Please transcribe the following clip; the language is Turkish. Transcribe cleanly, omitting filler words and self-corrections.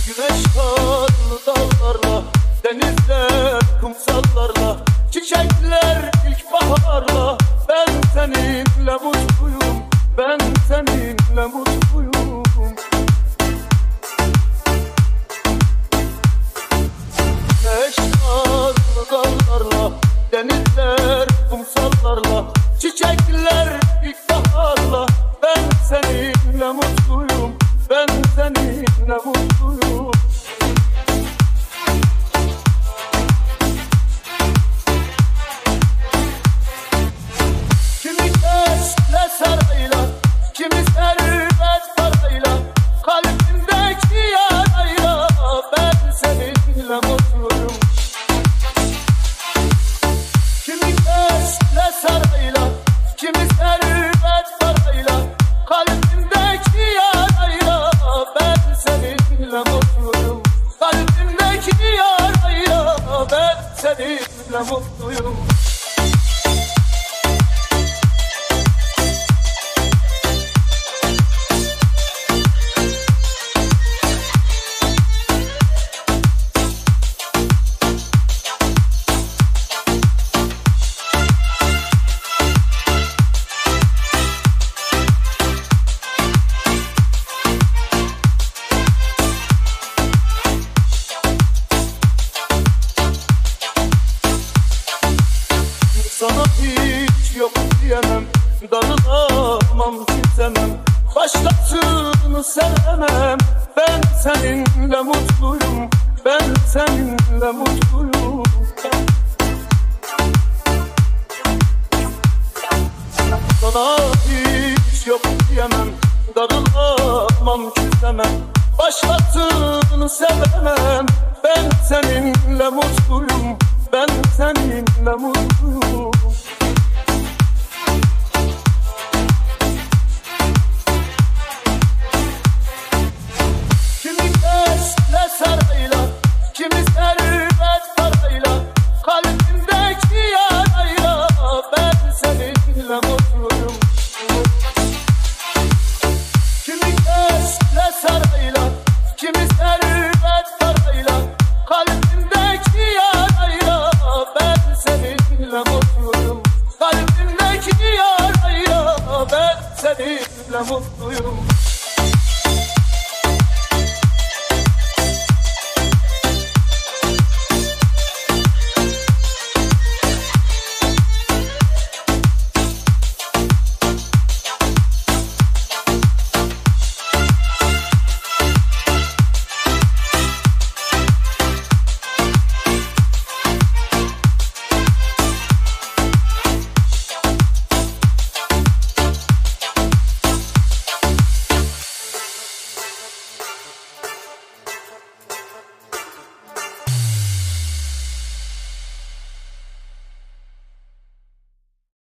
Güneş karlı dağlarla, denizler kumsallarla, çiçekler ilkbaharla. Ben seninle mutluyum, ben seninle mutluyum. Güneş karlı dağlarla, denizler kumsallarla, çiçekler ilkbaharla. Ben seninle mutluyum, ben seninle mutluyum. Kimi testle sarayla, kimi servet parayla, kalbimdeki yarayla. Ben seninle mutluyum. Kimi testle sarayla, kimi servet parayla, kalbimdeki yarayla. Ben seninle mutluyum. Kalbimdeki yarayla. Ben seninle mutluyum. Sana hiç yok diyemem, darılamam, kimsemem, başkasını sevemem. Ben seninle mutluyum, ben seninle mutluyum. Sana hiç yok diyemem, darılamam, kimsemem, başkasını sevemem. Ben seninle mutluyum, ben seninle mutluyum. Kimi testle sarayla, kimi servet parayla, kalbimdeki yarayla. Ben seninle mutluyum. Kimi testle sarayla, kimi servet parayla, kalbimdeki yarayla. Ben seninle mutluyum. Kalbimdeki yarayla. Ben seninle mutluyum.